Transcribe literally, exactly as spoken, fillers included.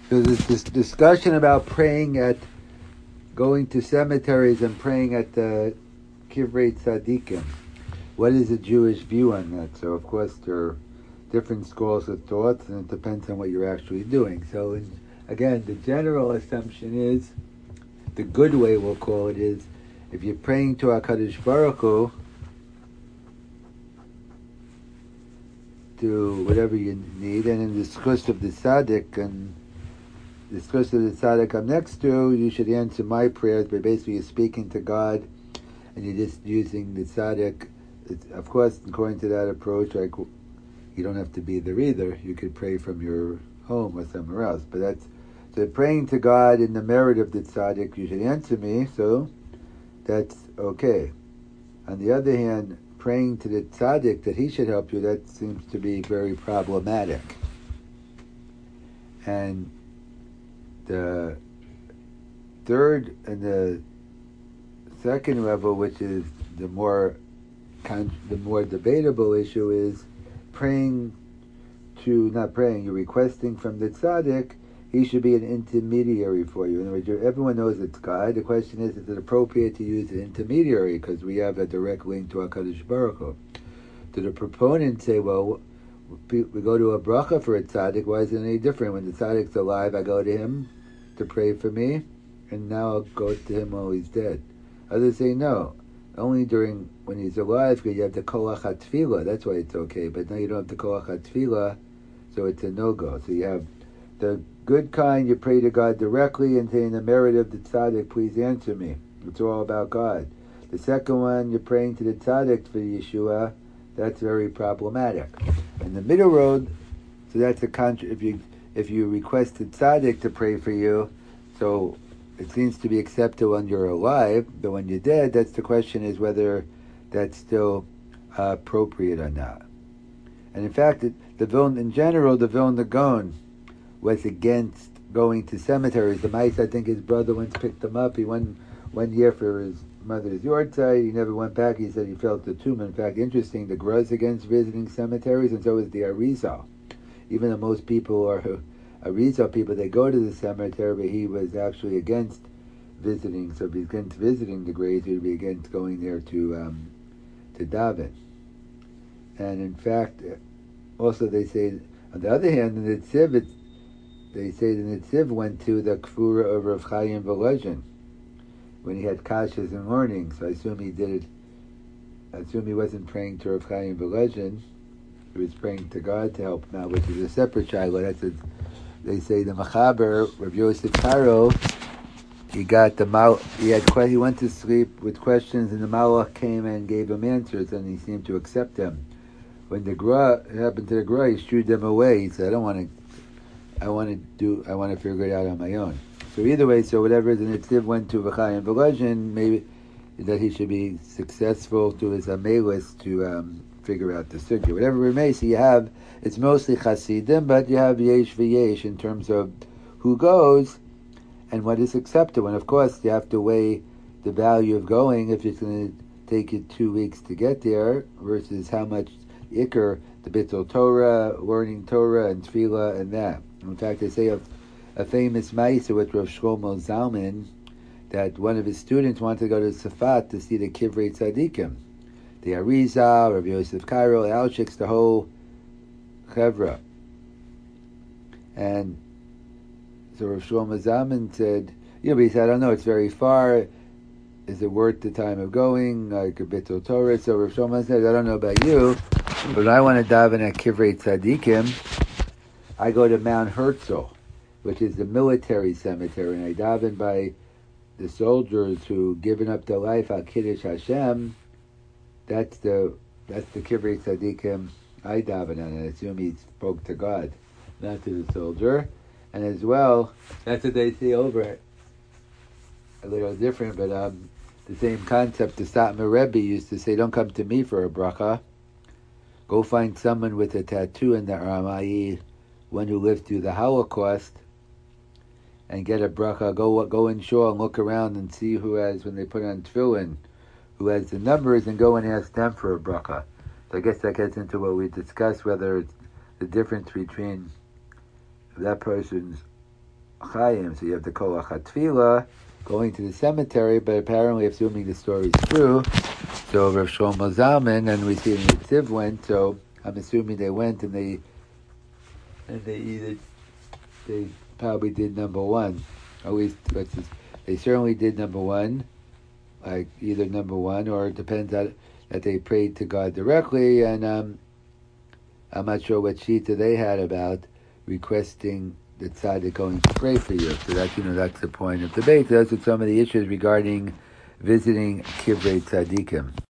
So there's this discussion about praying at, going to cemeteries and praying at the Kivrei Tzadikim. What is the Jewish view on that? So of course there are different schools of thought, and it depends on what you're actually doing. So in, again, the general assumption is, the good way we'll call it is, if you're praying to HaKadosh Baruch Hu, to whatever you need, and in the discourse of the Tzaddik, and the discourse of the Tzaddik I'm next to, you should answer my prayers, but basically you're speaking to God, and you're just using the Tzaddik. It's, of course, according to that approach, like, you don't have to be there either. You could pray from your home or somewhere else. But that's, so praying to God in the merit of the Tzaddik, you should answer me, so that's okay. On the other hand, praying to the Tzaddik that he should help you, that seems to be very problematic. And the third and the second level, which is the more the more debatable issue, is praying to, not praying, you're requesting from the Tzaddik, he should be an intermediary for you. In other words, everyone knows it's God. The question is, is it appropriate to use an intermediary? Because we have a direct link to HaKadosh Baruch Hu. Do the proponents say, well, we go to a bracha for a tzaddik, why is it any different? When the tzaddik's alive, I go to him to pray for me, and now I'll go to him while he's dead. Others say no. Only during, when he's alive, because you have the kolach hatfilah, that's why it's okay. But now you don't have the kolach hatfilah, so it's a no-go. So you have the good kind, you pray to God directly and say, in the merit of the tzaddik, please answer me. It's all about God. The second one, you're praying to the tzaddik for Yeshua, that's very problematic. And the middle road, so that's a contra- if you if you request the tzaddik to pray for you, so it seems to be accepted when you're alive, but when you're dead, that's the question, is whether that's still uh, appropriate or not. And in fact, it, the Vilna, in general, the Vilna Gaon was against going to cemeteries. The mice, I think his brother once picked him up. He went one year for his mother's yortzeit. He never went back. He said he felt the tomb. In fact, interesting, the Gra is against visiting cemeteries, and so is the Arizal. Even though most people are Arizal people, they go to the cemetery, but he was actually against visiting. So if he's against visiting the graves, he would be against going there to um, to daven. And in fact, also they say, on the other hand, in the Tziv, it's, they say the Nitziv went to the Kfura of Rav Chaim Volozhin when he had kashas in morning. So I assume he did it. I assume he wasn't praying to Rav Chaim Volozhin. He was praying to God to help him out, which is a separate shiloh. That's a, they say the Machaber, Rav Yosef Karo, he got the mal. He had he went to sleep with questions, and the Malach came and gave him answers, and he seemed to accept them. When the Gra it happened to the Gra, he shooed them away. He said, "I don't want to. I want to do. I want to figure it out on my own." So either way, so whatever the Nitziv went to V'chayim Volozhin, maybe that he should be successful to his amelis to um, figure out the sugya. Whatever it may, so you have, it's mostly Hasidim, but you have yesh v'yesh in terms of who goes and what is acceptable. And of course, you have to weigh the value of going if it's going to take you two weeks to get there versus how much ikr, the Bittul Torah, learning Torah and Tefillah and that. In fact, they say of a famous Ma'aser with Rav Shlomo Zalman that one of his students wanted to go to Safat to see the Kivrei Tzadikim. The Arizal, Rav Yosef Karo, Alshik, the whole Chevra. And so Rav Shlomo Zalman said, you know, but he said, I don't know, it's very far. Is it worth the time of going? Like a Bittul Torah. So Rav Shlomo said, I don't know about you, but when I want to daven at Kivrei Tzadikim, I go to Mount Herzl, which is the military cemetery, and I daven by the soldiers who given up their life al Kiddush Hashem. That's the that's the Kivrei Tzadikim I daven on. I assume he spoke to God, not to the soldier. And as well, that's what they say over it. A little different, but um, the same concept. The Satmar Rebbe used to say, "Don't come to me for a bracha. Go find someone with a tattoo in their arm, that is, one who lived through the Holocaust, and get a bracha. Go go in shul and look around and see who has, when they put on tefillin, who has the numbers, and go and ask them for a bracha." So I guess that gets into what we discussed, whether it's the difference between that person's Chaim. So you have the Koach HaTfilah going to the cemetery, but apparently, assuming the story is true, so Rav Shlomo Zalman and we see the Tziv went. So I'm assuming they went and they and they either they probably did number one. At least they certainly did number one, like either number one or it depends on that they prayed to God directly. And um, I'm not sure what shita they had about requesting the tzaddik going to pray for you. So that's, you know, that's the point of debate. Those are some of the issues regarding visiting Kivrei Tzaddikim.